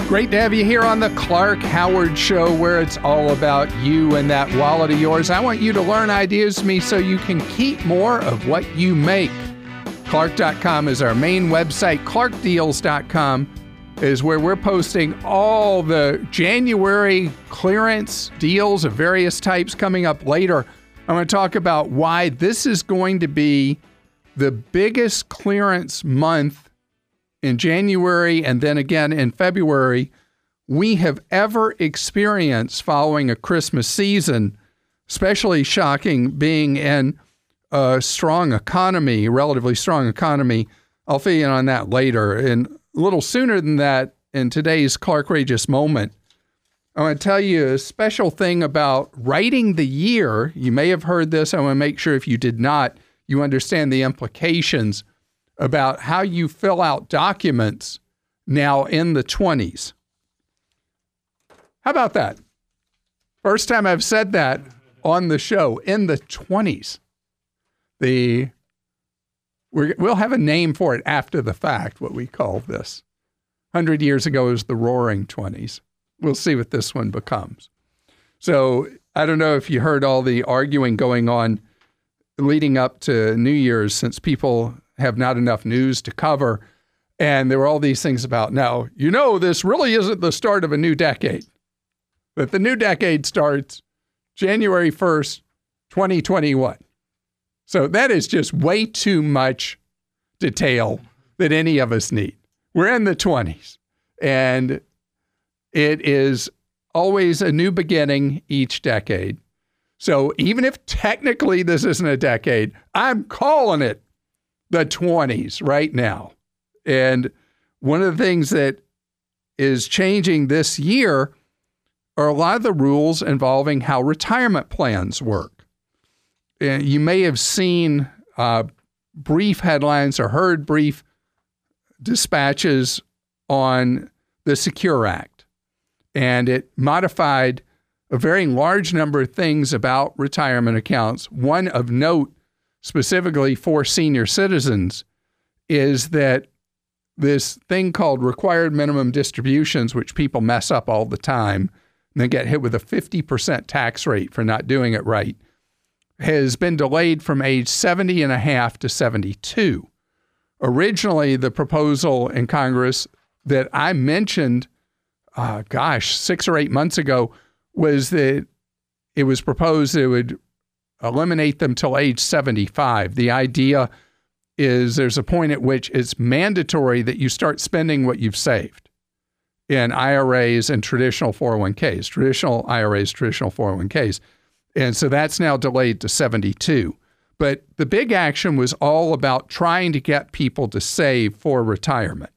Great to have you here on the Clark Howard Show, where it's all about you and that wallet of yours. I want you to learn ideas from me so you can keep more of what you make. Clark.com is our main website. ClarkDeals.com is where we're posting all the January clearance deals of various types. Coming up later, I'm going to talk about why this is going to be the biggest clearance month in January and then again in February we have ever experienced following a Christmas season. Especially shocking being in a strong economy, relatively strong economy. I'll fill you in on that later. And a little sooner than that, in today's Clarkrageous moment, I want to tell you a special thing about writing the year. You may have heard this. I want to make sure if you did not, you understand the implications about how you fill out documents now in the 20s. How about that? First time I've said that on the show, in the 20s. We'll have a name for it after the fact, what we call this. 100 years ago, it was the Roaring 20s. We'll see what this one becomes. So I don't know if you heard all the arguing going on leading up to New Year's, since people have not enough news to cover. And there were all these things about, now, this really isn't the start of a new decade. But the new decade starts January 1st, 2021. So that is just way too much detail that any of us need. We're in the 20s, and it is always a new beginning each decade. So even if technically this isn't a decade, I'm calling it the 20s right now. And one of the things that is changing this year are a lot of the rules involving how retirement plans work. And you may have seen brief headlines or heard brief dispatches on the Secure Act. And it modified a very large number of things about retirement accounts. One of note, specifically for senior citizens, is that this thing called required minimum distributions, which people mess up all the time and then get hit with a 50% tax rate for not doing it right, has been delayed from age 70 and a half to 72. Originally, the proposal in Congress that I mentioned, 6 or 8 months ago, was that it was proposed it would eliminate them till age 75. The idea is there's a point at which it's mandatory that you start spending what you've saved in IRAs and traditional 401ks, traditional IRAs, traditional 401ks. And so that's now delayed to 72. But the big action was all about trying to get people to save for retirement.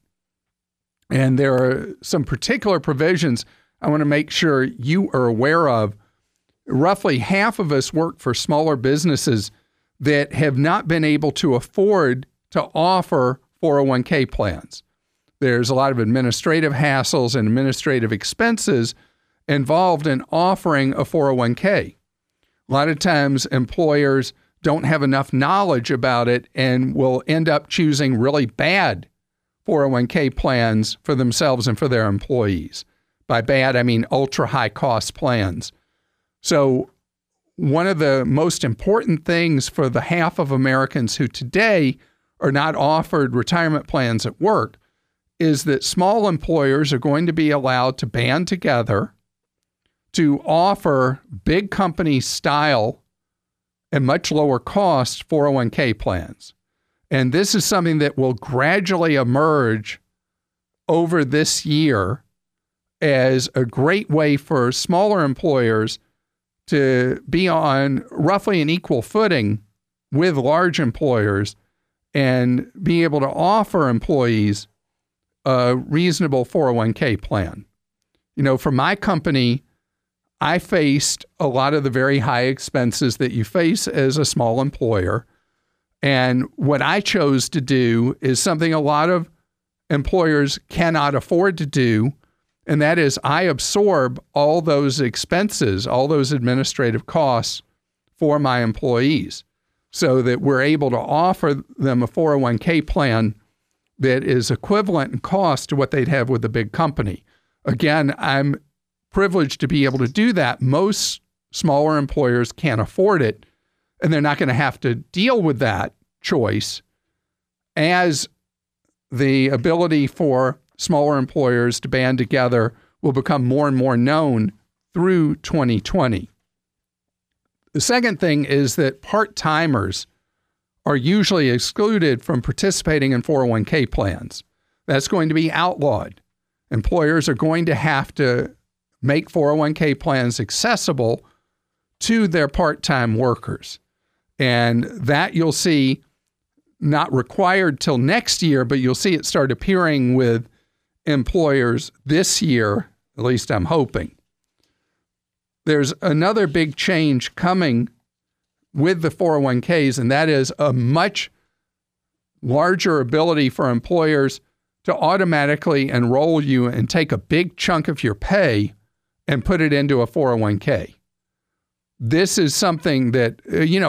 And there are some particular provisions I want to make sure you are aware of. Roughly half of us work for smaller businesses that have not been able to afford to offer 401k plans. There's a lot of administrative hassles and administrative expenses involved in offering a 401k. A lot of times employers don't have enough knowledge about it and will end up choosing really bad 401k plans for themselves and for their employees. By bad, I mean ultra high cost plans. So one of the most important things for the half of Americans who today are not offered retirement plans at work is that small employers are going to be allowed to band together to offer big company style and much lower cost 401k plans. And this is something that will gradually emerge over this year as a great way for smaller employers to be on roughly an equal footing with large employers and be able to offer employees a reasonable 401k plan. For my company, I faced a lot of the very high expenses that you face as a small employer. And what I chose to do is something a lot of employers cannot afford to do, and that is I absorb all those expenses, all those administrative costs for my employees so that we're able to offer them a 401k plan that is equivalent in cost to what they'd have with a big company. Again, I'm privileged to be able to do that. Most smaller employers can't afford it, and they're not going to have to deal with that choice as the ability for smaller employers to band together will become more and more known through 2020. The second thing is that part-timers are usually excluded from participating in 401k plans. That's going to be outlawed. Employers are going to have to make 401k plans accessible to their part-time workers. And that you'll see not required till next year, but you'll see it start appearing with employers this year, at least I'm hoping. There's another big change coming with the 401ks, and that is a much larger ability for employers to automatically enroll you and take a big chunk of your pay and put it into a 401k. This is something that,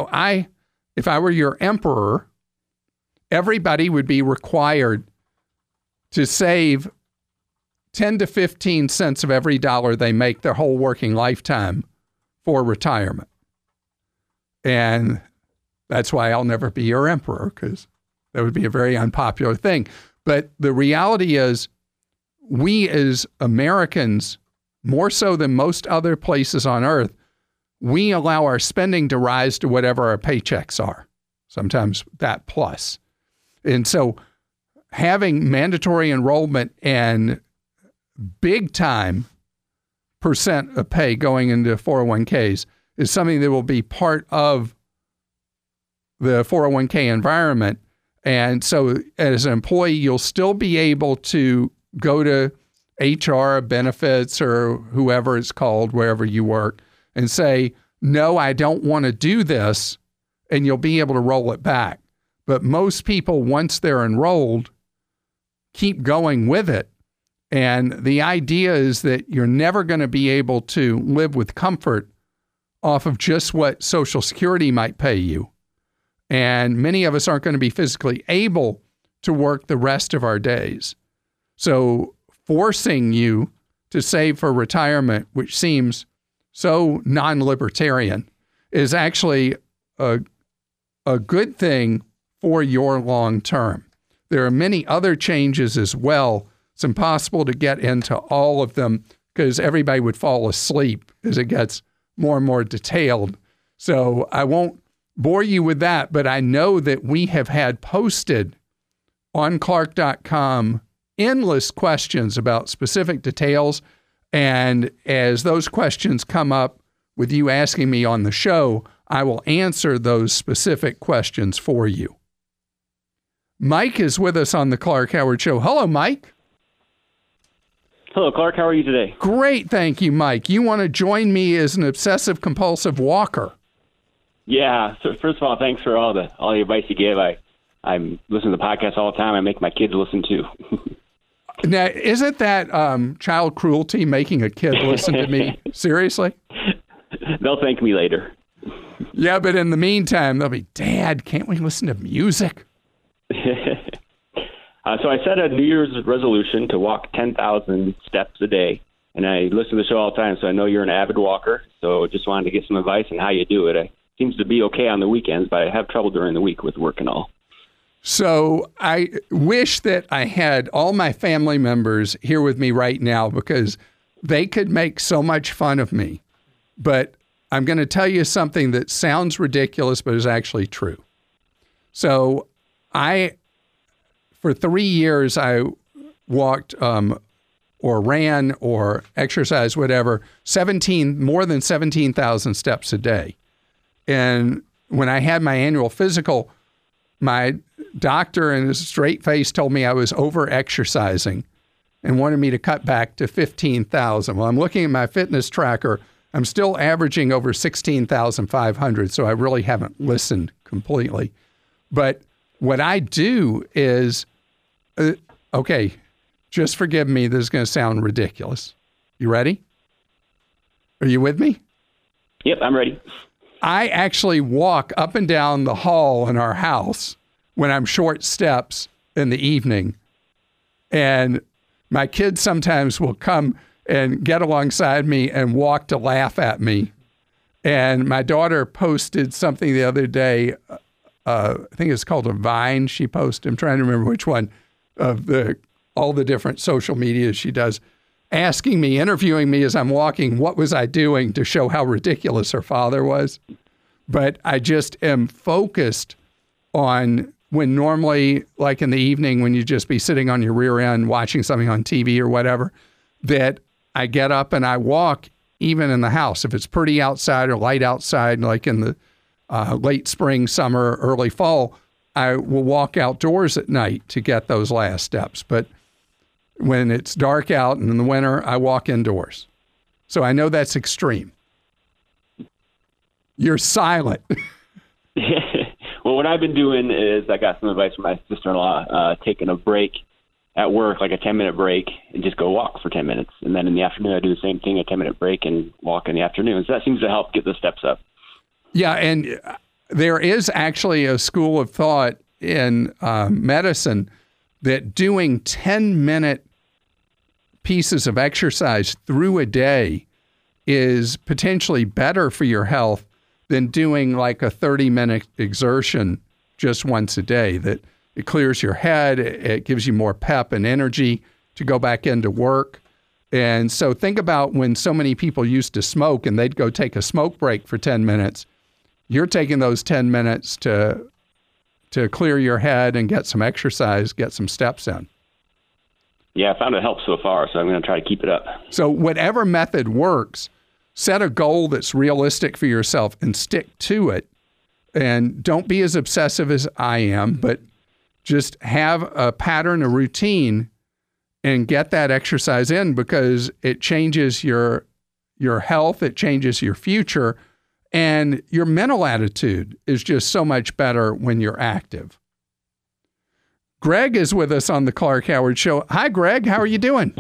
if I were your emperor, everybody would be required to save 10 to 15 cents of every dollar they make their whole working lifetime for retirement. And that's why I'll never be your emperor, because that would be a very unpopular thing. But the reality is, we as Americans, more so than most other places on earth, we allow our spending to rise to whatever our paychecks are, sometimes that plus. And so having mandatory enrollment and big time percent of pay going into 401ks is something that will be part of the 401k environment. And so as an employee, you'll still be able to go to HR, benefits, or whoever it's called, wherever you work, and say, no, I don't want to do this, and you'll be able to roll it back. But most people, once they're enrolled, keep going with it. And the idea is that you're never going to be able to live with comfort off of just what Social Security might pay you. And many of us aren't going to be physically able to work the rest of our days. So forcing you to save for retirement, which seems so non-libertarian, is actually a good thing for your long term. There are many other changes as well. It's impossible to get into all of them because everybody would fall asleep as it gets more and more detailed. So I won't bore you with that, but I know that we have had posted on Clark.com endless questions about specific details. And as those questions come up with you asking me on the show, I will answer those specific questions for you. Mike is with us on the Clark Howard Show. Hello, Mike. Hello, Clark. How are you today? Great, thank you, Mike. You want to join me as an obsessive-compulsive walker? Yeah. So first of all, thanks for all the advice you give. I listen to the podcast all the time. I make my kids listen too. Now, isn't that child cruelty, making a kid listen to me? Seriously? They'll thank me later. Yeah, but in the meantime, they'll be, Dad, can't we listen to music? So I set a New Year's resolution to walk 10,000 steps a day. And I listen to the show all the time, so I know you're an avid walker. So just wanted to get some advice on how you do it. It seems to be okay on the weekends, but I have trouble during the week with work and all. So I wish that I had all my family members here with me right now because they could make so much fun of me. But I'm going to tell you something that sounds ridiculous, but is actually true. So for 3 years, I walked or ran or exercised, whatever, more than 17,000 steps a day. And when I had my annual physical, my doctor in a straight face told me I was over-exercising and wanted me to cut back to 15,000. Well, I'm looking at my fitness tracker. I'm still averaging over 16,500, so I really haven't listened completely. But what I do is, okay, just forgive me, this is going to sound ridiculous. You ready? Are you with me? Yep, I'm ready. I actually walk up and down the hall in our house when I'm short steps in the evening. And My kids sometimes will come and get alongside me and walk to laugh at me. And my daughter posted something the other day. I think it's called a Vine. She posted, I'm trying to remember which one of all the different social media she does, asking me, interviewing me as I'm walking, what was I doing to show how ridiculous her father was. But I just am focused on when normally, like in the evening, when you just be sitting on your rear end watching something on TV or whatever, that I get up and I walk even in the house. If it's pretty outside or light outside, like in the late spring, summer, early fall, I will walk outdoors at night to get those last steps. But when it's dark out and in the winter, I walk indoors. So I know that's extreme. You're silent. Well, what I've been doing is I got some advice from my sister-in-law, taking a break at work, like a 10-minute break, and just go walk for 10 minutes. And then in the afternoon, I do the same thing, a 10-minute break and walk in the afternoon. So that seems to help get the steps up. Yeah, and there is actually a school of thought in medicine that doing 10-minute pieces of exercise through a day is potentially better for your health than doing like a 30-minute exertion just once a day. That it clears your head, it gives you more pep and energy to go back into work. And so think about when so many people used to smoke and they'd go take a smoke break for 10 minutes. You're taking those 10 minutes to clear your head and get some exercise, get some steps in. Yeah, I found it helps so far, so I'm going to try to keep it up. So whatever method works, set a goal that's realistic for yourself and stick to it. And don't be as obsessive as I am, but just have a pattern, a routine, and get that exercise in because it changes your health, it changes your future, and your mental attitude is just so much better when you're active. Greg is with us on the Clark Howard Show. Hi, Greg. How are you doing?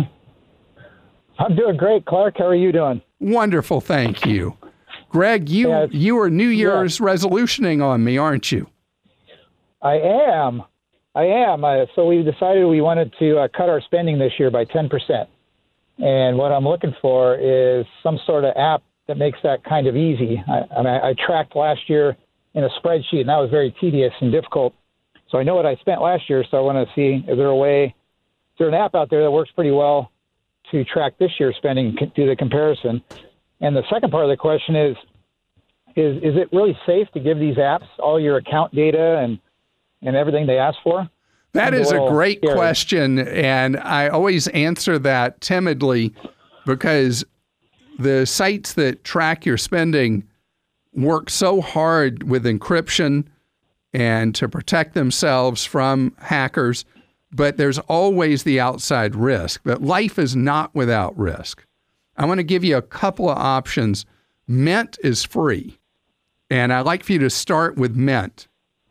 I'm doing great, Clark. How are you doing? Wonderful, thank you. Greg, you are New Year's resolutioning on me, aren't you? I am. So we decided we wanted to cut our spending this year by 10%. And what I'm looking for is some sort of app that makes that kind of easy. I tracked last year in a spreadsheet, and that was very tedious and difficult. So I know what I spent last year, so I want to see, is there an app out there that works pretty well to track this year's spending, do the comparison? And the second part of the question is it really safe to give these apps all your account data and everything they ask for? That is a great question, and I always answer that timidly because the sites that track your spending work so hard with encryption and to protect themselves from hackers, but there's always the outside risk. But life is not without risk. I want to give you a couple of options. Mint is free, and I'd like for you to start with Mint.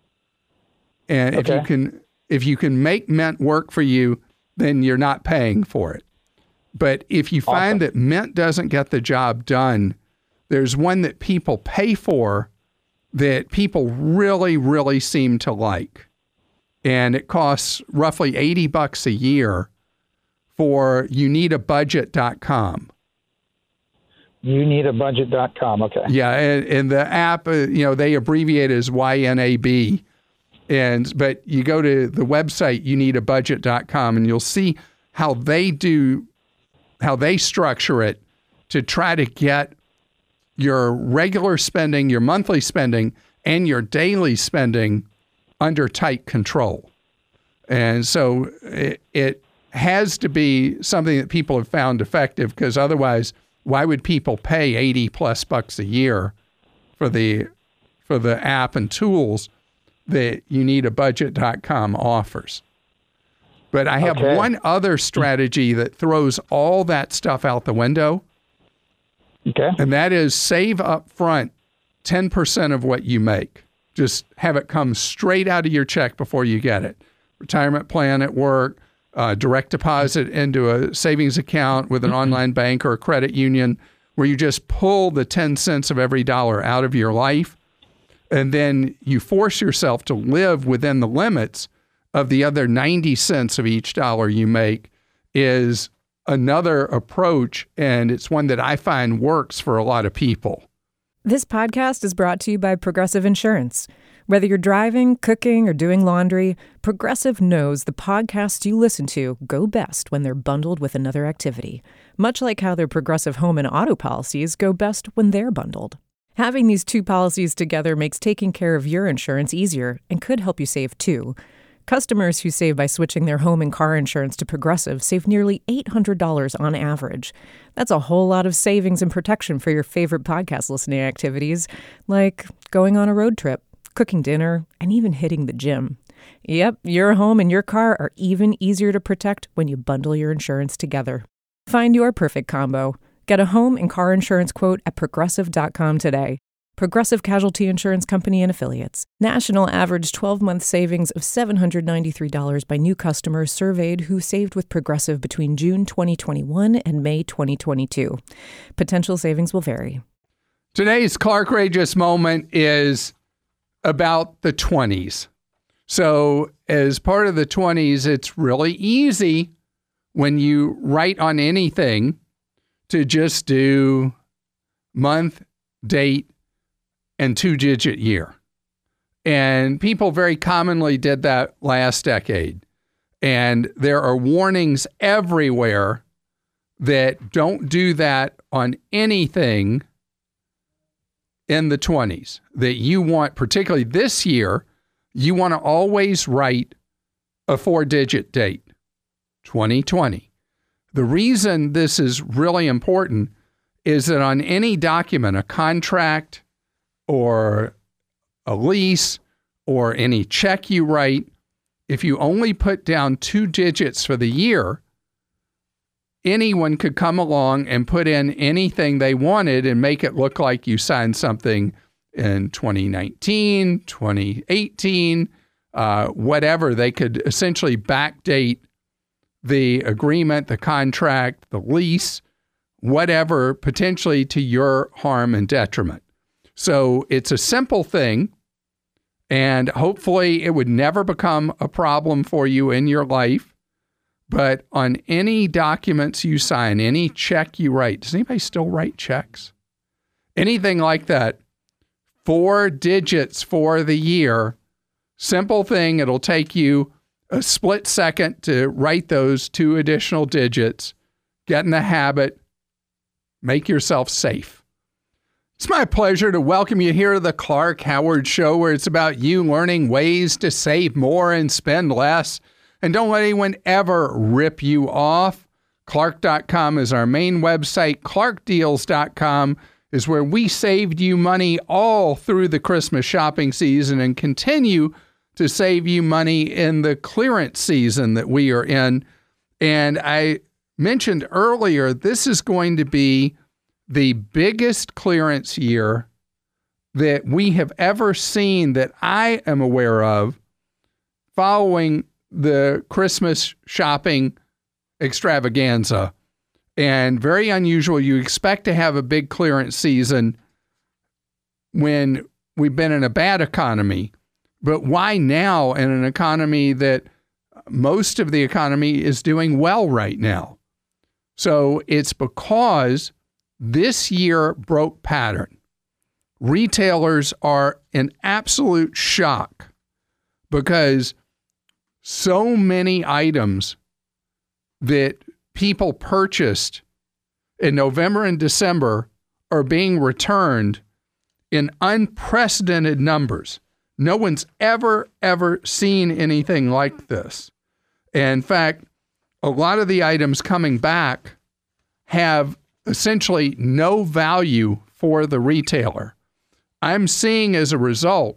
And if you can make Mint work for you, then you're not paying for it. But if you find that Mint doesn't get the job done, there's one that people pay for that people really, really seem to like. And it costs roughly $80 a year for youneedabudget.com. Youneedabudget.com, okay. Yeah, and the app, they abbreviate it as YNAB. But you go to the website, youneedabudget.com, and you'll see how they structure it to try to get your regular spending, your monthly spending, and your daily spending under tight control. And so it has to be something that people have found effective, because otherwise, why would people pay $80+ a year for the app and tools that youneedabudget.com offers? But I have one other strategy that throws all that stuff out the window. Okay. And that is save up front 10% of what you make. Just have it come straight out of your check before you get it. Retirement plan at work, direct deposit into a savings account with an online bank or a credit union, where you just pull the 10 cents of every dollar out of your life. And then you force yourself to live within the limits of the other 90 cents of each dollar you make. is another approach, and it's one that I find works for a lot of people. This podcast is brought to you by Progressive Insurance. Whether you're driving, cooking, or doing laundry, Progressive knows the podcasts you listen to go best when they're bundled with another activity, much like how their Progressive home and auto policies go best when they're bundled. Having these two policies together makes taking care of your insurance easier and could help you save too. Customers who save by switching their home and car insurance to Progressive save nearly $800 on average. That's a whole lot of savings and protection for your favorite podcast listening activities, like going on a road trip, cooking dinner, and even hitting the gym. Yep, your home and your car are even easier to protect when you bundle your insurance together. Find your perfect combo. Get a home and car insurance quote at Progressive.com today. Progressive Casualty Insurance Company and Affiliates. National average 12-month savings of $793 by new customers surveyed who saved with Progressive between June 2021 and May 2022. Potential savings will vary. Today's Clarkrageous moment is about the 20s. So as part of the 20s, it's really easy when you write on anything to just do month, date, and 2-digit year. And people very commonly did that last decade. And there are warnings everywhere that don't do that on anything in the 20s, that you want, particularly this year, you want to always write a 4-digit date, 2020. The reason this is really important is that on any document, a contract or a lease or any check you write, if you only put down 2 digits for the year, anyone could come along and put in anything they wanted and make it look like you signed something in 2019, 2018, whatever. They could essentially backdate the agreement, the contract, the lease, whatever, potentially to your harm and detriment. So it's a simple thing, and hopefully it would never become a problem for you in your life. But on any documents you sign, any check you write, does anybody still write checks? Anything like that, 4 digits for the year, simple thing. It'll take you a split second to write those 2 additional digits. Get in the habit. Make yourself safe. It's my pleasure to welcome you here to the Clark Howard Show, where it's about you learning ways to save more and spend less. And don't let anyone ever rip you off. Clark.com is our main website. ClarkDeals.com is where we saved you money all through the Christmas shopping season and continue to save you money in the clearance season that we are in. And I mentioned earlier, this is going to be the biggest clearance year that we have ever seen that I am aware of following the Christmas shopping extravaganza. And very unusual. You expect to have a big clearance season when we've been in a bad economy. But why now in an economy that most of the economy is doing well right now? So it's because this year broke pattern. Retailers are in absolute shock because so many items that people purchased in November and December are being returned in unprecedented numbers. No one's ever seen anything like this. And in fact, a lot of the items coming back have essentially no value for the retailer. I'm seeing as a result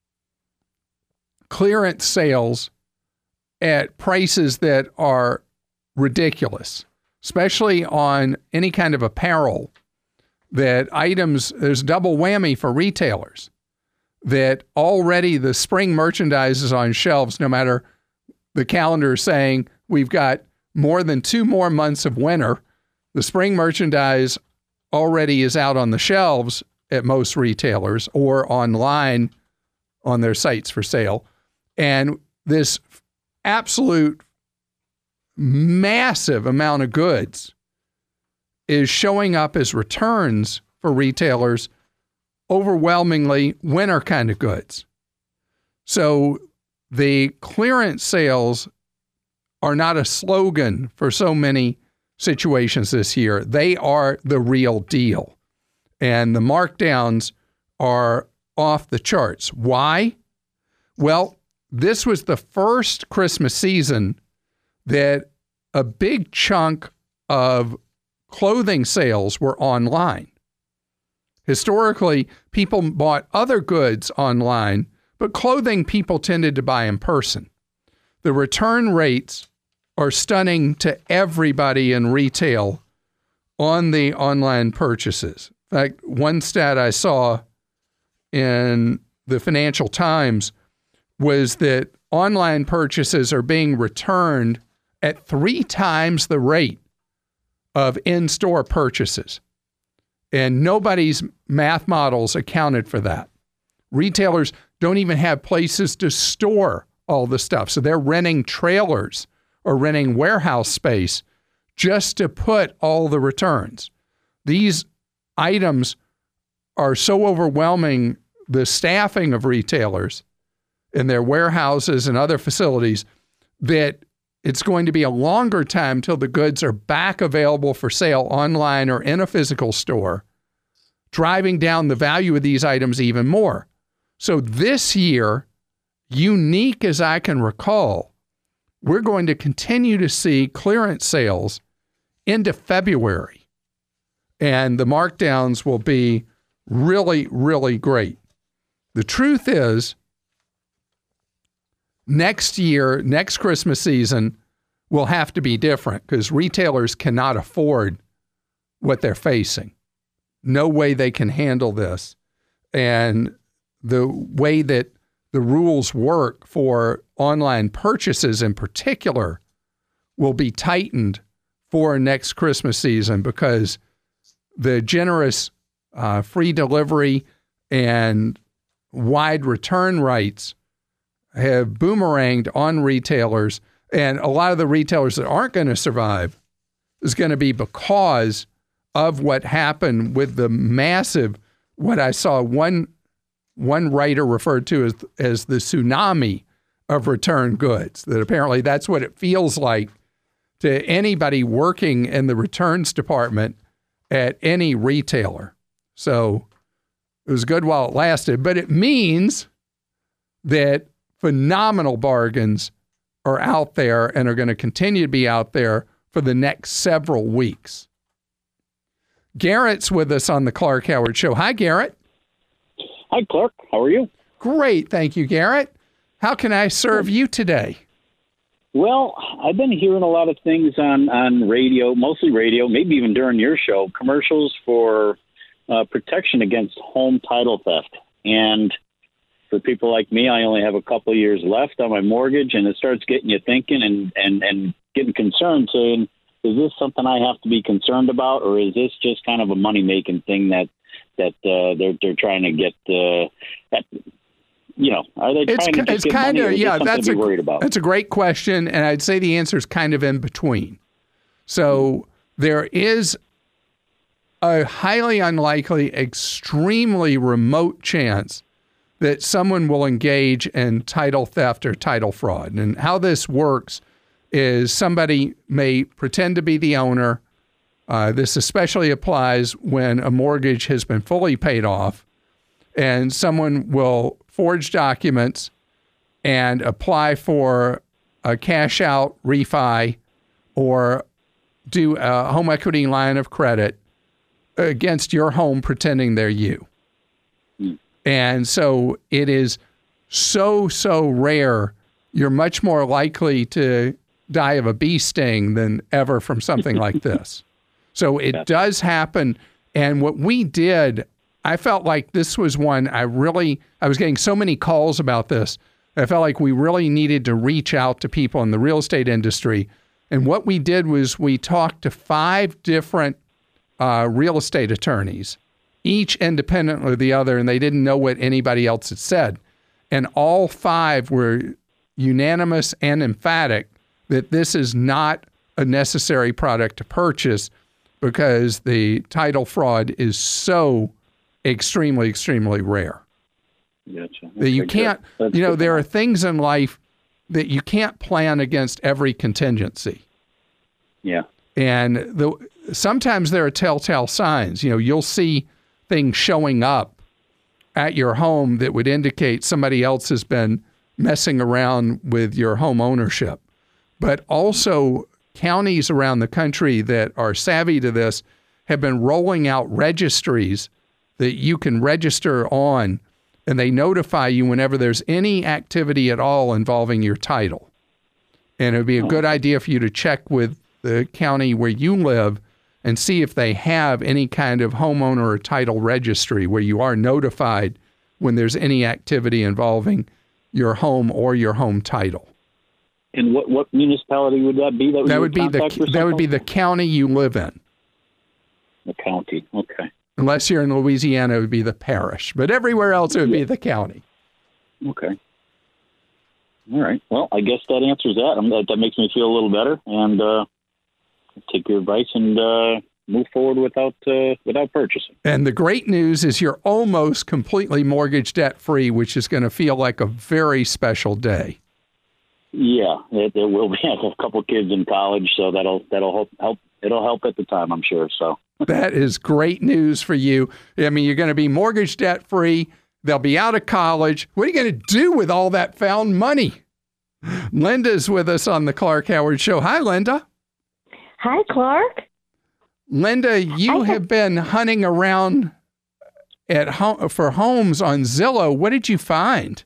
clearance sales at prices that are ridiculous, especially on any kind of apparel, that items, there's double whammy for retailers, that already the spring merchandise is on shelves, no matter the calendar saying we've got more than 2 more months of winter. The spring merchandise already is out on the shelves at most retailers or online on their sites for sale. And this absolute massive amount of goods is showing up as returns for retailers, overwhelmingly winter kind of goods. So the clearance sales are not a slogan for so many situations this year. They are the real deal. And the markdowns are off the charts. Why? Well, this was the first Christmas season that a big chunk of clothing sales were online. Historically, people bought other goods online, but clothing people tended to buy in person. The return rates are stunning to everybody in retail on the online purchases. In fact, one stat I saw in the Financial Times was that online purchases are being returned at 3 times the rate of in-store purchases. And nobody's math models accounted for that. Retailers don't even have places to store all the stuff. So they're renting trailers or renting warehouse space just to put all the returns. These items are so overwhelming the staffing of retailers in their warehouses and other facilities that it's going to be a longer time till the goods are back available for sale online or in a physical store, driving down the value of these items even more. So this year, unique as I can recall, we're going to continue to see clearance sales into February. And the markdowns will be really, really great. The truth is, next year, next Christmas season, will have to be different because retailers cannot afford what they're facing. No way they can handle this. And the way that the rules work for online purchases in particular will be tightened for next Christmas season because the generous free delivery and wide return rights have boomeranged on retailers, and a lot of the retailers that aren't going to survive is going to be because of what happened with the massive, what I saw one writer referred to as the tsunami of return goods, that apparently that's what it feels like to anybody working in the returns department at any retailer. So it was good while it lasted, but it means that phenomenal bargains are out there and are going to continue to be out there for the next several weeks. Garrett's with us on the Clark Howard Show. Hi, Garrett. Hi, Clark. How are you? Great. Thank you, Garrett. How can I serve you today? Well, I've been hearing a lot of things on radio, mostly radio, maybe even during your show, commercials for protection against home title theft. And for people like me, I only have a couple of years left on my mortgage, and it starts getting you thinking and getting concerned, saying, is this something I have to be concerned about, or is this just kind of a money-making thing that they're trying to get are they trying to just get money, or is this something to be worried about? That's a great question, and I'd say the answer is kind of in between. So there is a highly unlikely, extremely remote chance that someone will engage in title theft or title fraud. And how this works is somebody may pretend to be the owner. This especially applies when a mortgage has been fully paid off, and someone will forge documents and apply for a cash out refi or do a home equity line of credit against your home pretending they're you. And so it is so rare. You're much more likely to die of a bee sting than ever from something like this. So it does happen. And what we did, I felt like this was one I was getting so many calls about this. I felt like we really needed to reach out to people in the real estate industry. And what we did was we talked to 5 different real estate attorneys, each independently of the other, and they didn't know what anybody else had said. And all 5 were unanimous and emphatic that this is not a necessary product to purchase because the title fraud is so extremely, extremely rare. Gotcha. That you can't, there are things in life that you can't plan against every contingency. Yeah. And sometimes there are telltale signs. You'll see things showing up at your home that would indicate somebody else has been messing around with your home ownership. But also counties around the country that are savvy to this have been rolling out registries that you can register on, and they notify you whenever there's any activity at all involving your title. And it would be a good idea for you to check with the county where you live and see if they have any kind of homeowner or title registry where you are notified when there's any activity involving your home or your home title. And what municipality would that be? That would be the county you live in. The county, okay. Unless you're in Louisiana, it would be the parish. But everywhere else, it would be the county. Okay. All right. Well, I guess that answers that. That makes me feel a little better, and take your advice and move forward without purchasing. And the great news is you're almost completely mortgage debt free, which is going to feel like a very special day. Yeah, it will be. I have a couple kids in college, so that'll help. It'll help at the time, I'm sure. So that is great news for you. I mean, you're going to be mortgage debt free. They'll be out of college. What are you going to do with all that found money? Linda's with us on the Clark Howard Show. Hi, Linda. Hi, Clark. Linda, you have been hunting around for homes on Zillow. What did you find?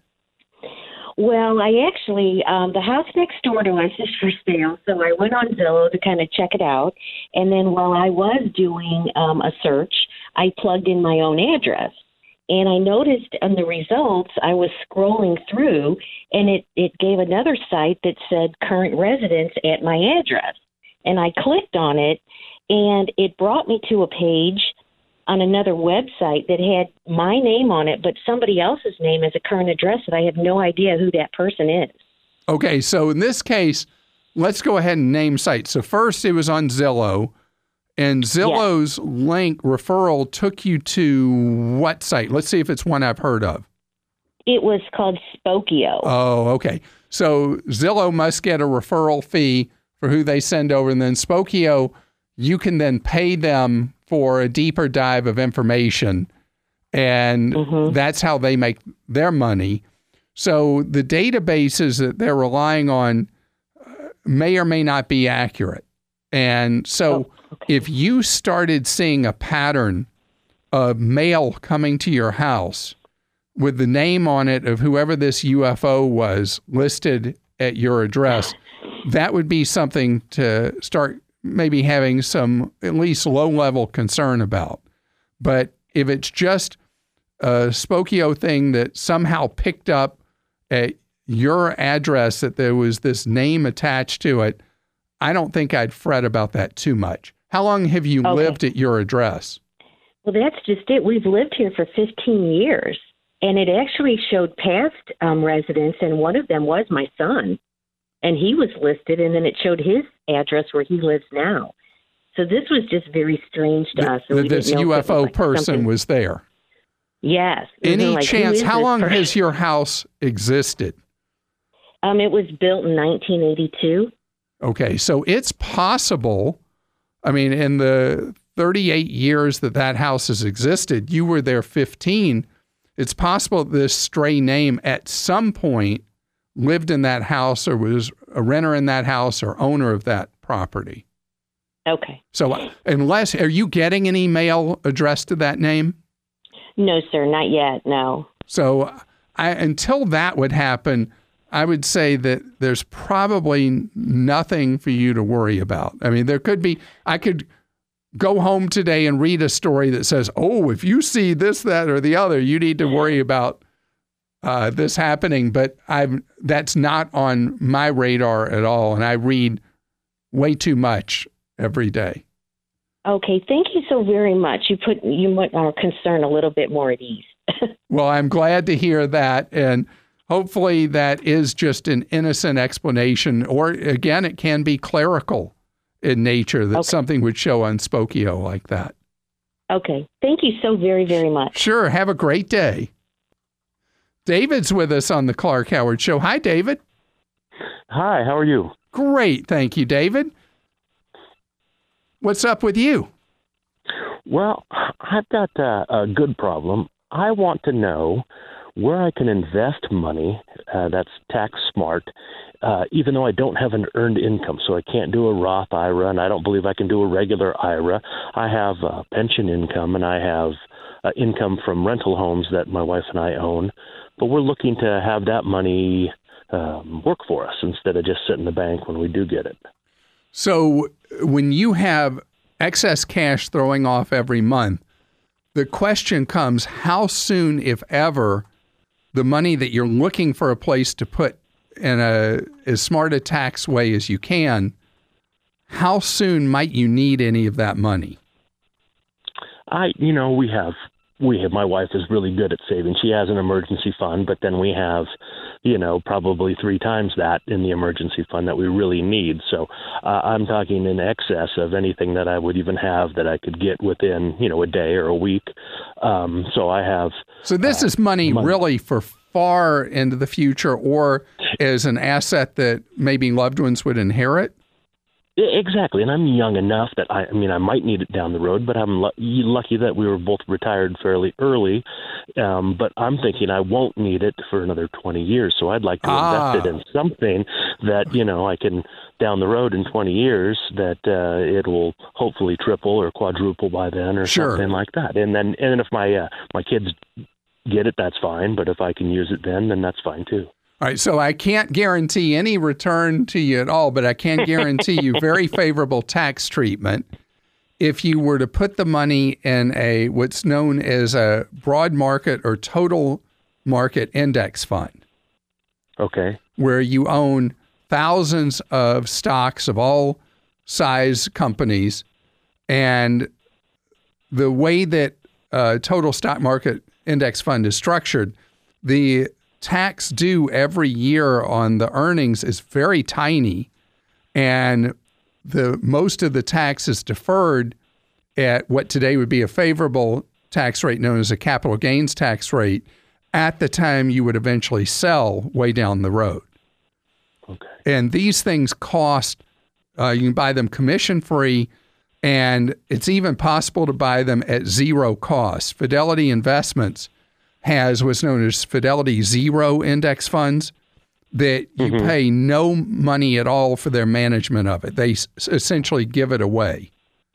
Well, I actually, the house next door to us is for sale, so I went on Zillow to kind of check it out. And then while I was doing a search, I plugged in my own address. And I noticed on the results, I was scrolling through, and it gave another site that said current residence at my address. And I clicked on it, and it brought me to a page on another website that had my name on it, but somebody else's name as a current address, and I have no idea who that person is. Okay, so in this case, let's go ahead and name sites. So first it was on Zillow, and Zillow's link referral took you to what site? Let's see if it's one I've heard of. It was called Spokeo. Oh, okay. So Zillow must get a referral fee for who they send over, and then Spokeo, you can then pay them for a deeper dive of information, and that's how they make their money. So the databases that they're relying on may or may not be accurate. And so if you started seeing a pattern of mail coming to your house with the name on it of whoever this UFO was listed at your address, that would be something to start maybe having some at least low-level concern about. But if it's just a Spokeo thing that somehow picked up at your address that there was this name attached to it, I don't think I'd fret about that too much. How long have you lived at your address? Well, that's just it. We've lived here for 15 years, and it actually showed past residents, and one of them was my son. And he was listed, and then it showed his address where he lives now. So this was just very strange to us. This UFO person was there. Yes. Any chance, how long has your house existed? It was built in 1982. Okay, so it's possible, I mean, in the 38 years that house has existed, you were there 15. It's possible this stray name at some point lived in that house or was a renter in that house or owner of that property. Okay. So are you getting any mail addressed to that name? No, sir, not yet, no. So until that would happen, I would say that there's probably nothing for you to worry about. I mean, I could go home today and read a story that says, oh, if you see this, that, or the other, you need to worry about this happening, but that's not on my radar at all, and I read way too much every day. Okay, thank you so very much. You put our concern a little bit more at ease. Well, I'm glad to hear that, and hopefully that is just an innocent explanation, or again, it can be clerical, in nature that something would show on Spokeo like that. Okay. Thank you so very, very much. Sure. Have a great day. David's with us on the Clark Howard Show. Hi, David. Hi, how are you? Great. Thank you, David. What's up with you? Well, I've got a good problem. I want to know where I can invest money that's tax smart, even though I don't have an earned income. So I can't do a Roth IRA, and I don't believe I can do a regular IRA. I have pension income, and I have income from rental homes that my wife and I own. But we're looking to have that money work for us instead of just sit in the bank when we do get it. So when you have excess cash throwing off every month, the question comes, how soon, if ever, the money that you're looking for a place to put in as smart a tax way as you can, how soon might you need any of that money? My wife is really good at saving. She has an emergency fund, but then we have, probably 3 times that in the emergency fund that we really need. So I'm talking in excess of anything that I would even have that I could get within, a day or a week. So this is money really for far into the future, or as an asset that maybe loved ones would inherit? Exactly, and I'm young enough that I might need it down the road, but I'm lucky that we were both retired fairly early. But I'm thinking I won't need it for another 20 years, so I'd like to invest it in something that I can down the road in 20 years that it will hopefully triple or quadruple by then, or something like that. And if my kids get it, that's fine. But if I can use it then that's fine too. All right, so I can't guarantee any return to you at all, but I can guarantee you very favorable tax treatment if you were to put the money in what's known as a broad market or total market index fund. Okay. Where you own thousands of stocks of all size companies, and the way that total stock market index fund is structured, the tax due every year on the earnings is very tiny, and most of the tax is deferred at what today would be a favorable tax rate known as a capital gains tax rate at the time you would eventually sell way down the road. Okay. And these things cost, you can buy them commission free, and it's even possible to buy them at zero cost. Fidelity Investments has what's known as Fidelity Zero Index funds that you pay no money at all for their management of it. They essentially give it away.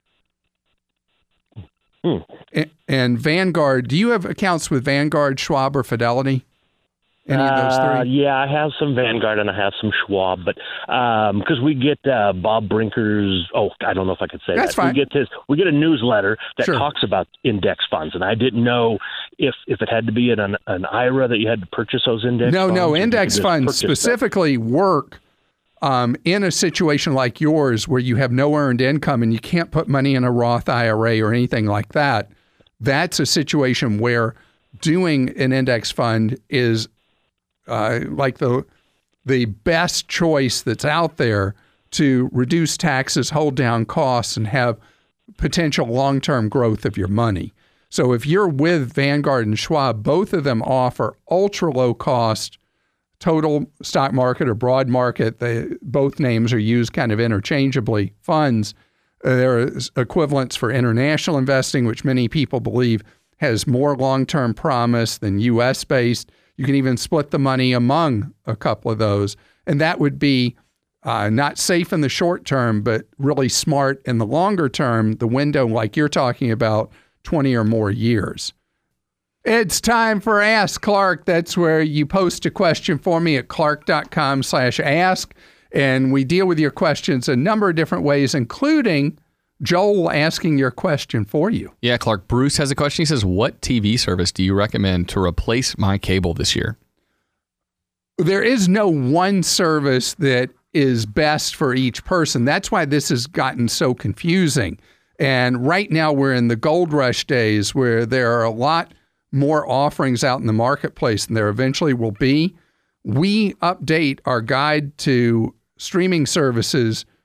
And Vanguard, do you have accounts with Vanguard, Schwab, or Fidelity? Any of those 3? Yeah, I have some Vanguard and I have some Schwab, but because we get Bob Brinker's, I don't know if I could say That's that. fine. We get a newsletter that Sure. talks about index funds, and I didn't know if it had to be in an IRA that you had to purchase those index funds. No, index funds specifically work in a situation like yours where you have no earned income and you can't put money in a Roth IRA or anything like that. That's a situation where doing an index fund is like the best choice that's out there to reduce taxes, hold down costs, and have potential long-term growth of your money. So if you're with Vanguard and Schwab, both of them offer ultra-low cost total stock market or broad market. Both names are used kind of interchangeably. Funds, there are equivalents for international investing, which many people believe has more long-term promise than U.S.-based. You can even split the money among a couple of those. And that would be not safe in the short term, but really smart in the longer term, the window like you're talking about, 20 or more years. It's time for Ask Clark. That's where you post a question for me at clark.com/ask. And we deal with your questions a number of different ways, including Joel asking your question for you. Yeah, Clark. Bruce has a question. He says, what TV service do you recommend to replace my cable this year? There is no one service that is best for each person. That's why this has gotten so confusing. And right now we're in the gold rush days where there are a lot more offerings out in the marketplace than there eventually will be. We update our guide to streaming services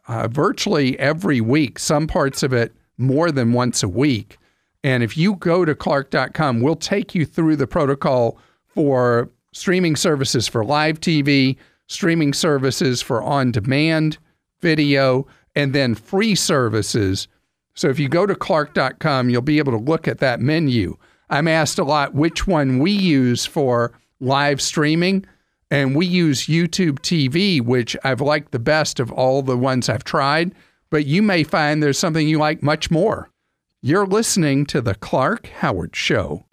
virtually every week, some parts of it more than once a week. And if you go to Clark.com, we'll take you through the protocol for streaming services for live TV, streaming services for on-demand video, and then free services. So if you go to Clark.com, you'll be able to look at that menu. I'm asked a lot which one we use for live streaming, and we use YouTube TV, which I've liked the best of all the ones I've tried, but you may find there's something you like much more. You're listening to The Clark Howard Show.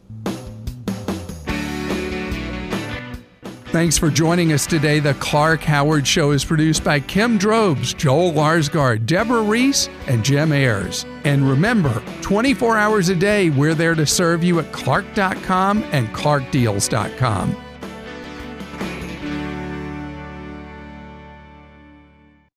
Thanks for joining us today. The Clark Howard Show is produced by Kim Drobes, Joel Larsgaard, Deborah Reese, and Jim Ayers. And remember, 24 hours a day, we're there to serve you at Clark.com and ClarkDeals.com.